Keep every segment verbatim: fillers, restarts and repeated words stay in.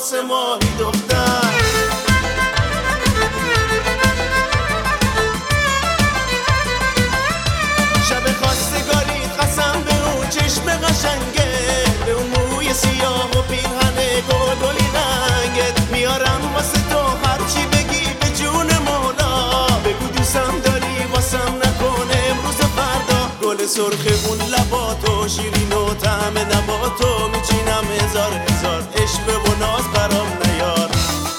قرص ماهی دختر. شب خواستگاری قسم به اون چشم قشنگه، به اون موی سیاه و پیرهن گلگلی رنگت، میارم واسه تو هرچی بگی به جون مولا. بگو دوستم داری واسم نکنه امروز و فردا. گل سرخ اون لباتو شیرین و طعم نباتو میچینم هزار هزار عشق و ناز برام نیار.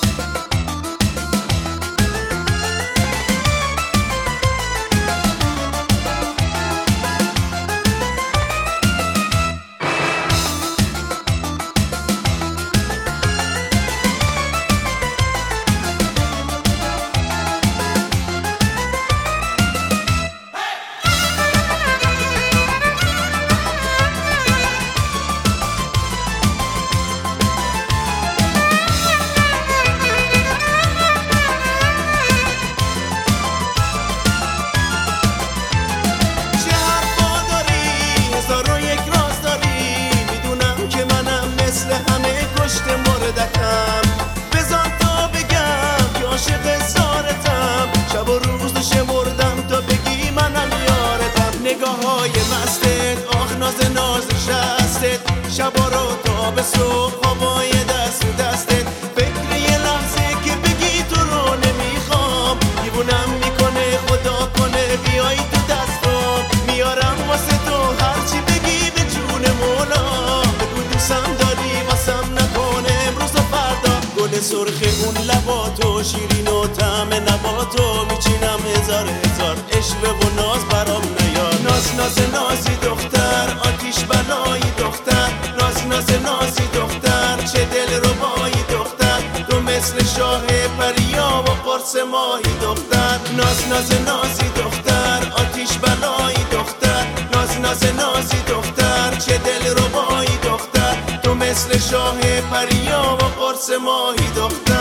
بذار تا بگم که عاشق زارتم، شب و روز شمردم تا بگی منم یارتم. نگاه های مستت آخ ناز ناز شستت، شبا رو تا به صبح هوای دست و دستت. فکر یه لحظه که بگی تو رو نمیخوام، دیوونم میکنه خدا کنه بیایی تو دستم. میارم واسه تو هرچی بگی به جون مولا. بگو دوستم داری واسم نکنه امروز و فردا. گل سرخ اون لباتو شیرین و طعم نباتو میچینم هزار هزار عشق و ناز برام نیار. ناز ناز نازی دختر آتیش بلایی دختر، ناز ناز نازی دختر چه دل ربایی دختر. تو مثل شاه پریا و قرص ماهی دختر. ناز ناز نازی دختر آتیش بلایی دختر، ناز ناز نازی دختر چه دل ربایی دختر. تو مثل شاه پریا و قرص ماهی دختر.